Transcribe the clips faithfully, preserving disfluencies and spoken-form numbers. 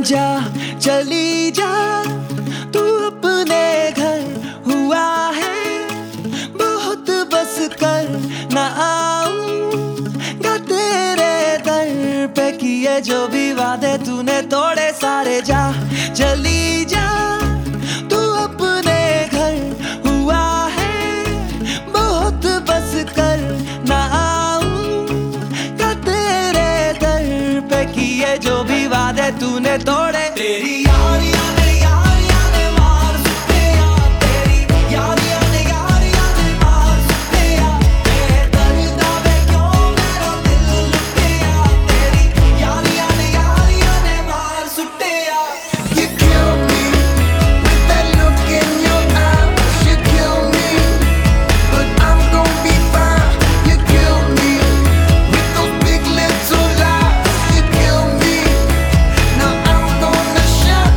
जा चली जा तू अपने घर, हुआ है बहुत बस कर न आऊंगा तेरे दर पे, किए जो भी वादे तूने तोड़े सारे, जा चली जा तू अपने घर, हुआ है बहुत बस कर न आऊंगा तेरे दर पे, किए जो भी वादे तूने तोड़े। तेरी यारियां ने यारियां ने मार सुटिया, तेरी यारियां ने यारियां ने मार सुटिया, तेरे दर्द वे क्यों मेरा दिल लुटिया, तेरी यारियां ने यारियां ने मार सुटिया। You kill me with that look in your eyes. You kill me, but I'm gonna be fine. You kill me with those big little lies. You kill me, now I'm gonna shine,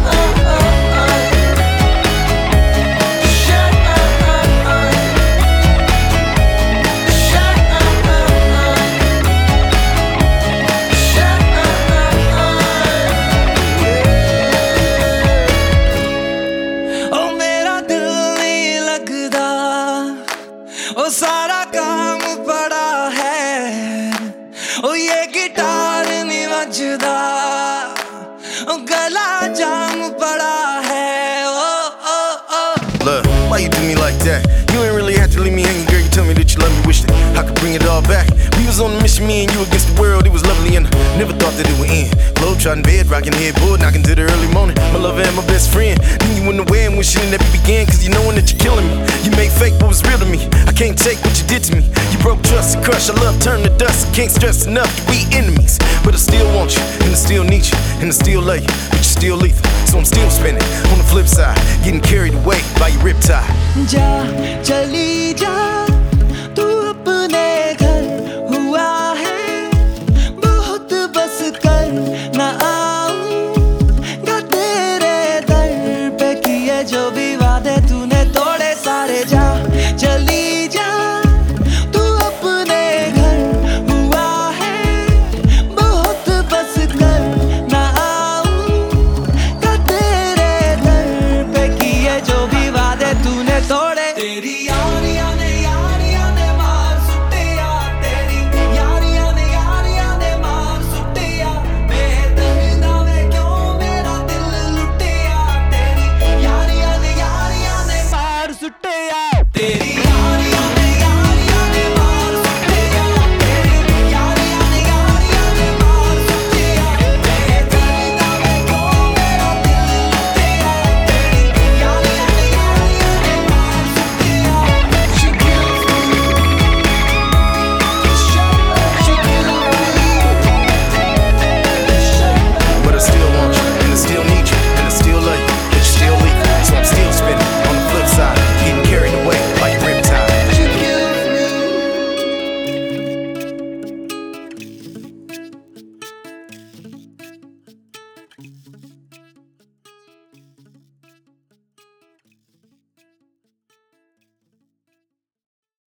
shine, ओ मेरा दिल नहीं लगदा, ओ सारा काम पड़ा है, ओ ये guitar नहीं बजदा, ओ गला जाम पड़ा है, ओ ओ ओ। Love, why you do me like that? You ain't really have to leave me hanging, girl. You tell me that you love me, wish that I could bring it all back. We was on a mission, me and you against the world. It was lovely and I never thought that it would end. Globe trotting bed, rocking headboard, knocking to the early morning. My lover and my best friend. Then you went away and wishing it never began, cause you knowing that you're killing me. You made fake what was real to me. I can't take what you did to me. You broke trust and crushed. Our love turned to dust. I can't stress enough that we enemies. But I still want you, and I still need you, and I still love you, but you're still lethal. So I'm still spinning on the flip side, getting carried away by your riptide. जा चली जा